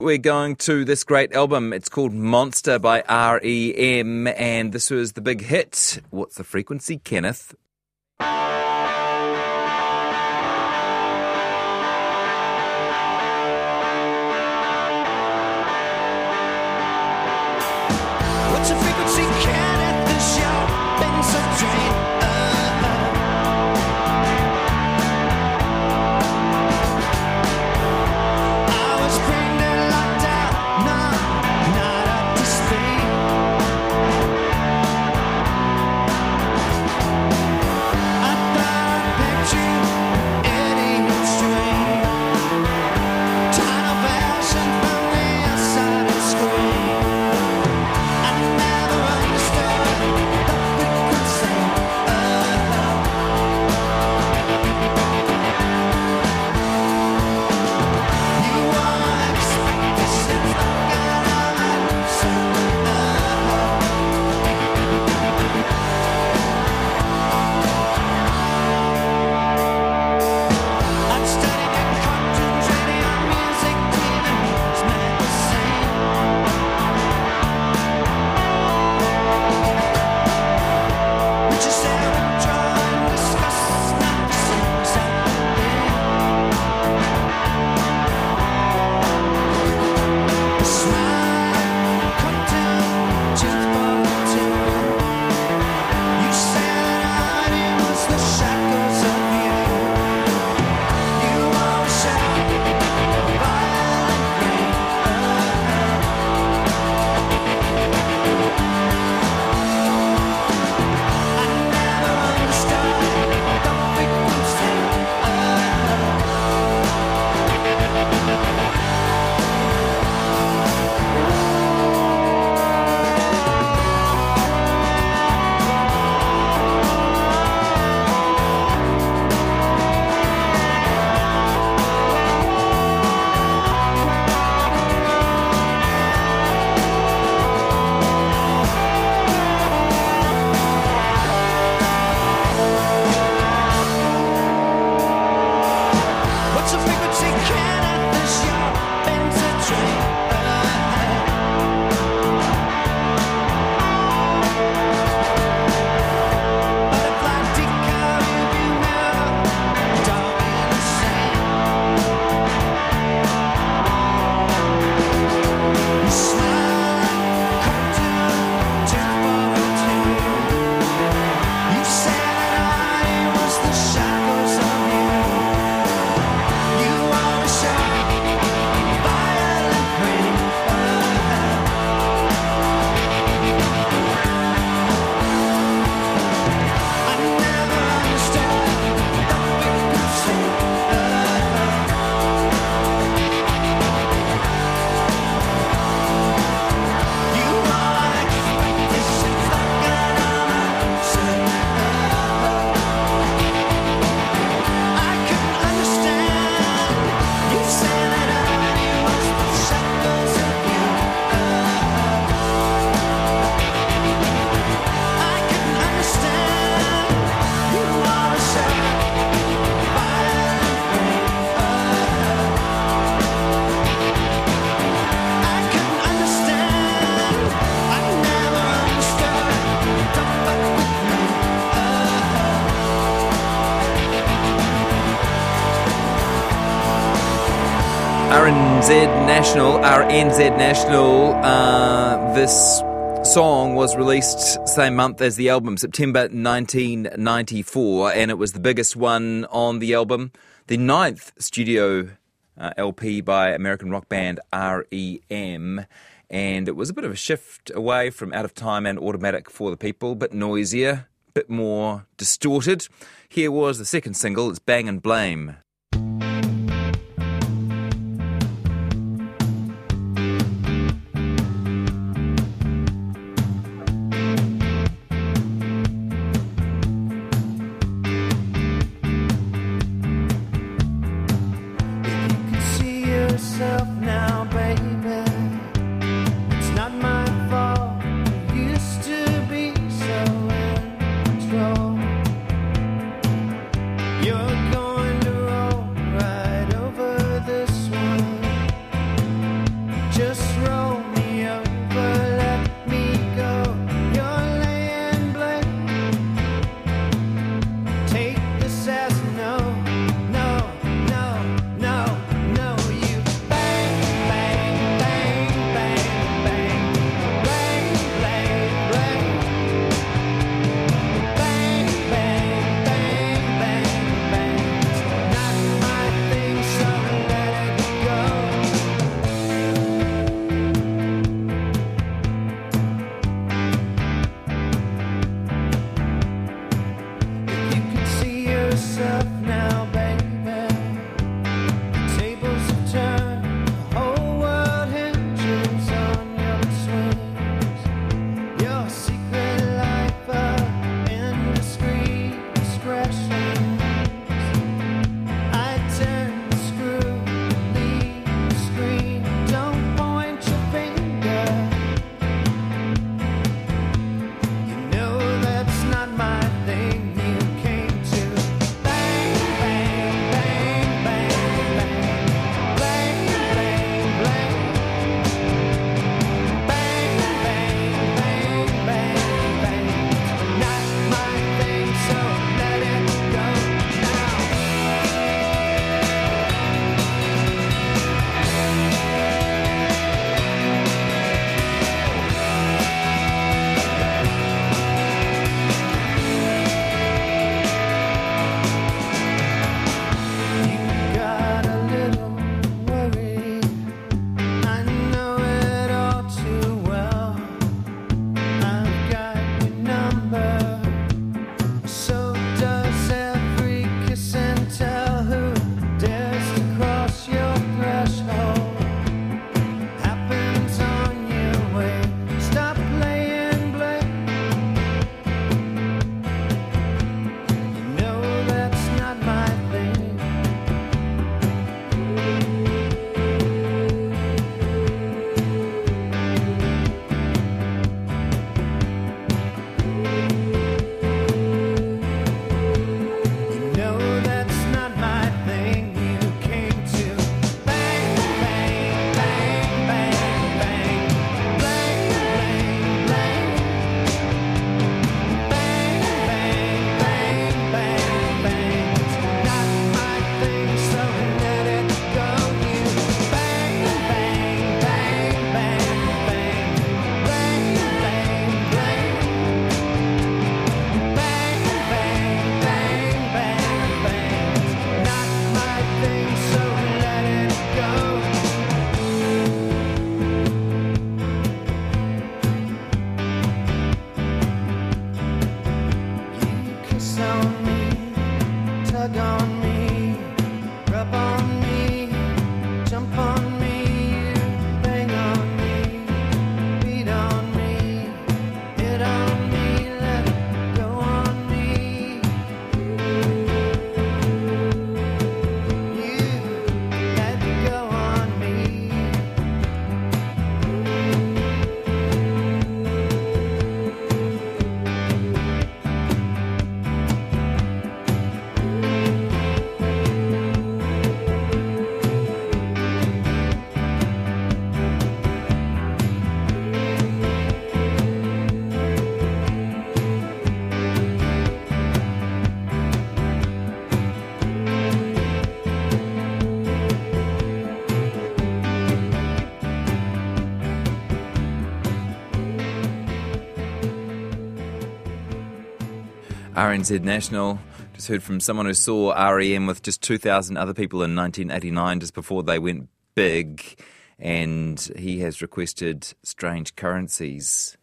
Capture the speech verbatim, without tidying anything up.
We're going to this great album. It's called Monster by R E M, and this was the big hit. What's the frequency, Kenneth? What's the frequency, Kenneth? The show been so drained. R N Z National, R N Z National, uh, this song was released same month as the album, September nineteen ninety-four, and it was the biggest one on the album, the ninth studio uh, L P by American rock band R E M, and it was a bit of a shift away from Out of Time and Automatic for the People, a bit noisier, a bit more distorted. Here was the second single, it's Bang and Blame. Now, baby, it's not my fault. You used to be so in control. You're going to roll R N Z National. Just heard from someone who saw R E M with just two thousand other people in nineteen eighty-nine, just before they went big, and he has requested Strange Currencies.